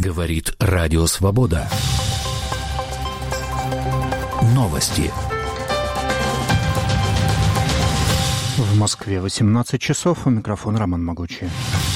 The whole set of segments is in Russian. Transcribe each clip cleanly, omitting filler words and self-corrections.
Говорит Радио Свобода. Новости. В Москве 18 часов. У микрофона Роман Могучий.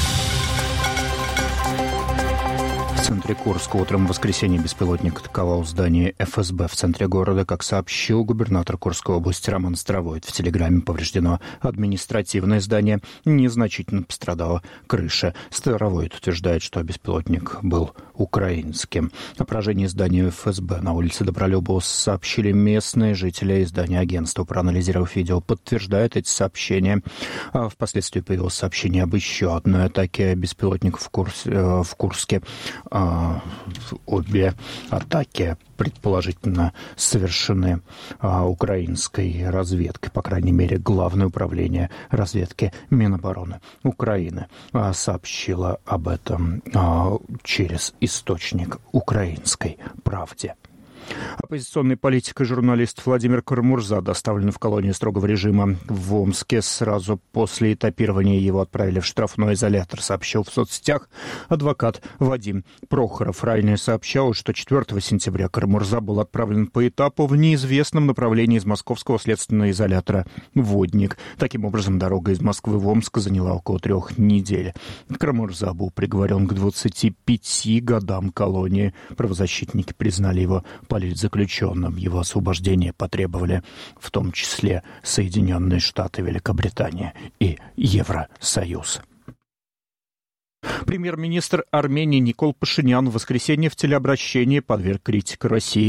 В центре Курска утром в воскресенье беспилотник атаковал здание ФСБ в центре города. Как сообщил губернатор Курской области Роман Старовойт, в телеграме повреждено административное здание, незначительно пострадала крыша. Старовойт утверждает, что беспилотник был украинским. О поражении здания ФСБ на улице Добролюбова сообщили местные жители. Издания агентства, проанализировав видео, подтверждает эти сообщения. А впоследствии появилось сообщение об еще одной атаке беспилотников в Курске. Обе атаки предположительно совершены украинской разведкой. По крайней мере, Главное управление разведки Минобороны Украины сообщило об этом через источник «Украинской правде». Оппозиционный политик и журналист Владимир Карамурза доставлен в колонию строгого режима в Омске. Сразу после этапирования его отправили в штрафной изолятор, сообщил в соцсетях адвокат Вадим Прохоров. Ранее сообщалось, что 4 сентября Карамурза был отправлен по этапу в неизвестном направлении из московского следственного изолятора «Водник». Таким образом, дорога из Москвы в Омск заняла около 3 недель. Карамурза был приговорен к 25 годам колонии. Правозащитники признали его политзаключенным. Его освобождение потребовали в том числе Соединенные Штаты, Великобритания и Евросоюз. Премьер-министр Армении Никол Пашинян в воскресенье в телеобращении подверг критике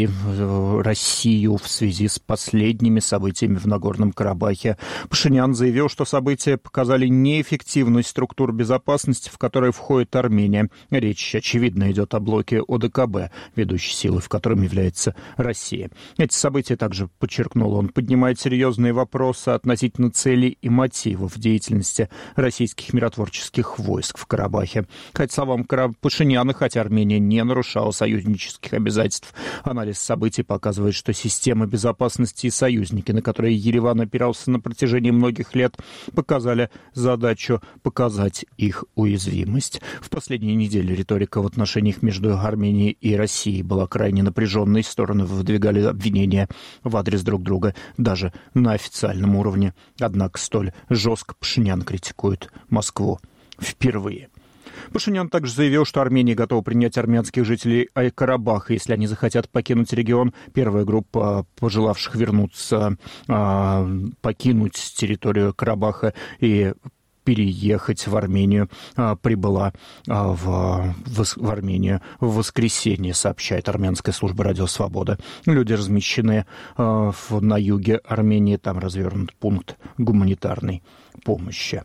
Россию в связи с последними событиями в Нагорном Карабахе. Пашинян заявил, что события показали неэффективность структур безопасности, в которые входит Армения. Речь, очевидно, идет о блоке ОДКБ, ведущей силой в котором является Россия. Эти события, также подчеркнул он, поднимают серьезные вопросы относительно целей и мотивов деятельности российских миротворческих войск в Карабахе. Хотя, словам Пашиняна, хотя Армения не нарушала союзнических обязательств, анализ событий показывает, что система безопасности и союзники, на которые Ереван опирался на протяжении многих лет, показали задачу показать их уязвимость. В последние недели риторика в отношениях между Арменией и Россией была крайне напряженной. Стороны выдвигали обвинения в адрес друг друга даже на официальном уровне. Однако столь жестко Пашинян критикует Москву впервые. Пашинян также заявил, что Армения готова принять армянских жителей Карабаха, если они захотят покинуть регион. Первая группа пожелавших вернуться, покинуть территорию Карабаха и переехать в Армению, прибыла в Армению в воскресенье, сообщает армянская служба «Радио Свобода». Люди размещены на юге Армении, там развернут пункт гуманитарной помощи.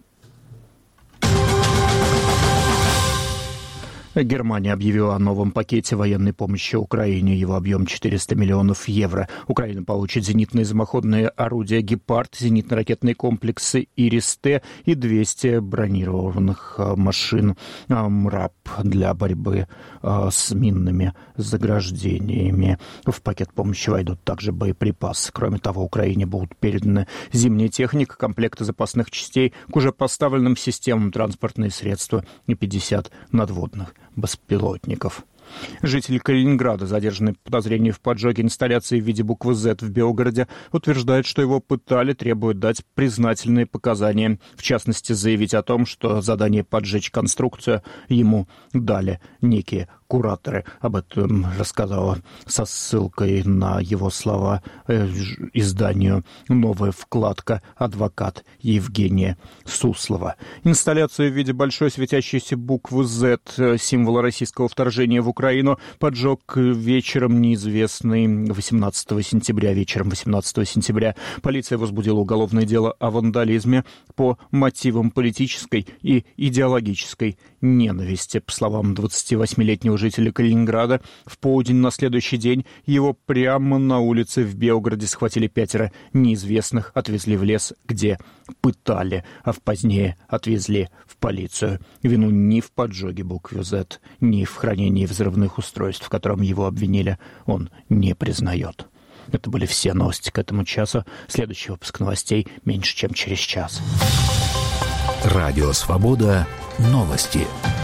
Германия объявила о новом пакете военной помощи Украине. Его объем 400 миллионов евро. Украина получит зенитные самоходные орудия «Гепард», зенитно-ракетные комплексы «Ирис-Т» и 200 бронированных машин «МРАП» для борьбы с минными заграждениями. В пакет помощи войдут также боеприпасы. Кроме того, Украине будут переданы зимняя техника, комплекты запасных частей к уже поставленным системам, транспортные средства и 50 надводных беспилотников. Житель Калининграда, задержанный по подозрению в поджоге инсталляции в виде буквы «Z» в Белгороде, утверждает, что его пытали, требует дать признательные показания. В частности, заявить о том, что задание поджечь конструкцию ему дали некие кураторы. Об этом рассказала со ссылкой на его слова изданию «Новая вкладка» адвокат Евгения Суслова. Инсталляцию в виде большой светящейся буквы «Z», символа российского вторжения в Украину, поджег вечером неизвестный 18 сентября. Вечером 18 сентября полиция возбудила уголовное дело о вандализме по мотивам политической и идеологической ненависти. По словам 28-летнего жителя Калининграда, в полдень на следующий день его прямо на улице в Белгороде схватили 5 неизвестных, отвезли в лес, где пытали, а позднее отвезли в полицию. Вину ни в поджоге буквы «Z», ни в хранении взрывных устройств, в котором его обвинили, он не признает. Это были все новости к этому часу. Следующий выпуск новостей меньше, чем через час. Радио «Свобода». Новости.